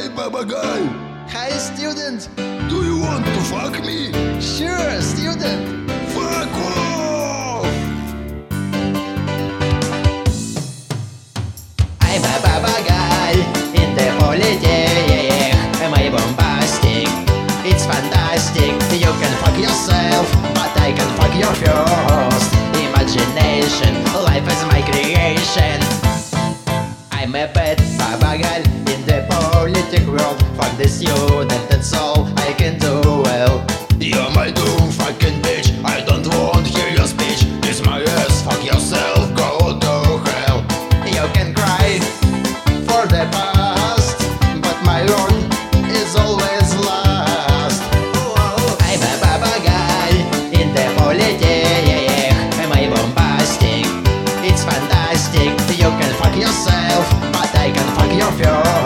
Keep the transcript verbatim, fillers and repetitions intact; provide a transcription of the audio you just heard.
Baba Guy! Hi, student! Do you want to fuck me? Sure, student! Fuck off! I'm a Baba Guy in the holiday. Am I bombastic? It's fantastic. You can fuck yourself, but I can fuck your first imagination. Life is my creation. I'm a bad Baba Guy in the politic world. Fuck the student, that's all I can do well. You're my doom fucking bitch. I don't want to hear your speech. Kiss my ass, fuck yourself, go to hell. You can cry for the past, but my road is always last. I'm a Baba Guy in the holiday. Am I bombastic? It's fantastic. You can fuck yourself, but I can fuck your first